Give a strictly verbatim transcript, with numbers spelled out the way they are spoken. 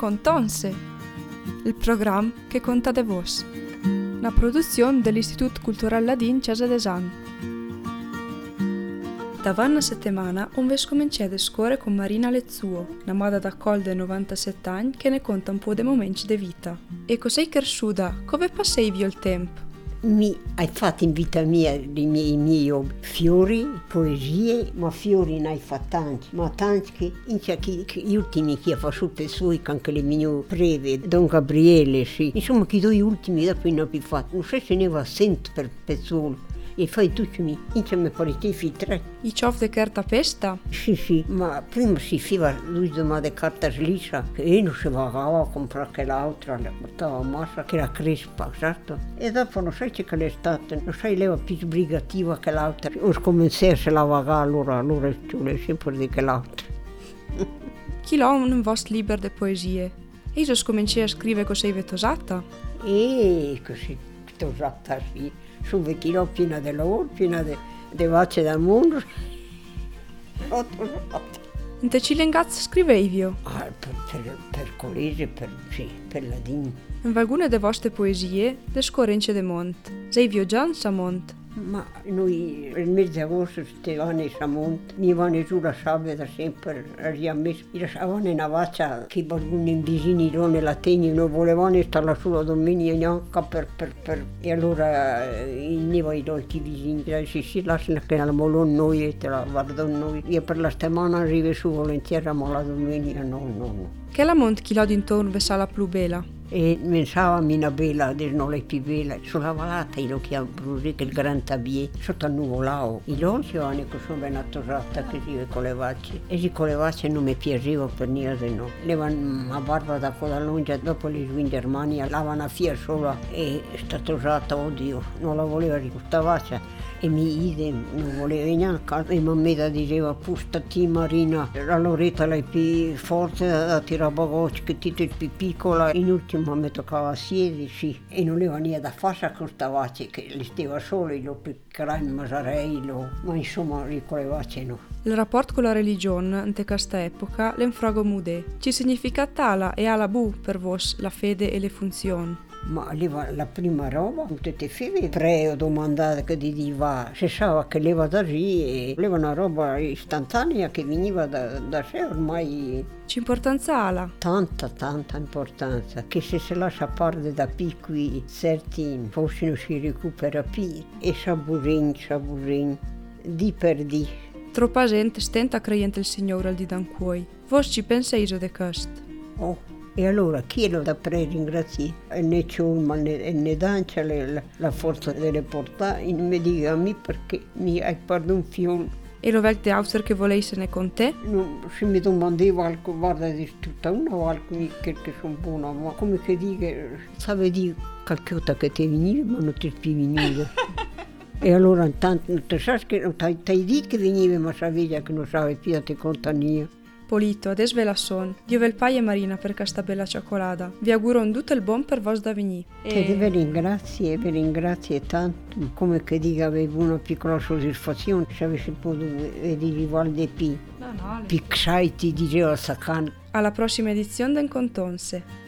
Contonse, il programma che conta de vos, una produzione dell'Istituto Culturale Ladin Cesa Desan. Da una settimana un ves cominciato a scuola con Marina Lezzuo, una madre da col dei novantasette anni che ne conta un po' dei momenti di vita. E cos'hai cresciuta? Come passavi il tempo? Mi hai fatto in vita mia i miei, i miei fiori, poesie, ma fiori ne hai fatto tanti, ma tanti che, che, che gli ultimi che ho fatto sui, anche le mie preve, Don Gabriele, sì. Insomma, che due ultimi dopo non ho più fatto, non so se ne va sento per pezzolo. E fai tutti mi, insieme a pariti tre. I ciof de carta pesta? Sì, sì, ma prima si fiva lui domanda di carta slisa, che io non si pagava a comprare quell'altra, le portava a massa, che era crespa, certo? E dopo non sai che è stata, non sai leva più sbrigativa che l'altra. O scominciare se la pagava allora, allora tu le sempre di che l'altra. Chi l'ha un vostro libro di poesie? E io scominciai a scrivere così vetosata? E così, vetosata sì. Su vecchino piena di lavoro, piena di voce dal mondo. In te cilengazzo scrivevi? Ah, per, per, per collegio, per, sì, per ladino. In alcune delle vostre poesie, le scorrence de Mont. Sei viaggiando a Mont? Ma noi il mese di agosto stavamo a Mont, mi vanno giù la sabbia da sempre, abbiamo stavamo in una vaccia che alcuni vicini nella tegna non volevano stare la sola domenica neanche per, per, per. E allora il neva i dolci vicini, si si lasciano che la molon noi e te la guardo noi. Io per la settimana arrivo su volentieri, ma la domenica no, no, no. Che la Mont chi l'ha d'intorno vessa la più bella? E pensava a una bella, adesso non è più bella, sulla vallata io chiamo Brusi, che il Gran Tabier, sotto il nuvolao. I loro hanno che sono ben attorrata così con le vacce. E se con le vacce non mi piaceva per niente, no. Levano la barba da coda lunga, dopo le giù in Germania, lavano a fia sola e sta torrata, oddio, non la voleva di questa vaccia. E mi idem, non voleva neanche, e mamma diceva, pustati Marina, la Loretta è più forte da tirare bagaggi, che ti è più piccola. In ultimo mi toccava sedici e non aveva niente da fare con questa vaccia, che le stava solo, lo piccherà in Masarello, ma insomma con le vacce no. Il rapporto con la religione in questa epoca l'infrago mude. Ci significa tala e alla bu per vos la fede e le funzioni? Ma leva la prima roba, tutte figlie, tre o domandate che diceva, si sa che leva da lì e leva una roba istantanea che veniva da, da sé ormai. C'importanza ha? Tanta, tanta importanza, che se si lascia perdere da piccoli, certi forse non si recupera più. E saburin, saburin, di per di. Troppa gente stenta credendo il Signore al di dancuoi. Vos ci pensate di questo? Oh. E allora chi lo da pre-ringraziare? E ne ciulma e ne dancia la, la forza delle portate, e mi dica a me perché mi hai perduto un fiume. E lo velte auster che volessene con te? No, se mi domandava qualcosa, guarda, di tutta una volta che, che sono buona, ma come che dica, sapevi dire qualcosa che ti veniva, ma non ti più veniva. E allora intanto non ti sai che non ti hai detto che veniva, ma sapevi che non sapevi più a te compagnia. Polito, adesso ve la son. Dio vel paia Marina per questa bella cioccolata. Vi auguro un tutto il buon per vos da venire. E vi ringrazio, vi ringrazio tanto. Come che dica avevo una piccola soddisfazione se avessi potuto vedere Valde P. No, no. Pixai ti diceva Sacan. Alla prossima edizione del Contonse.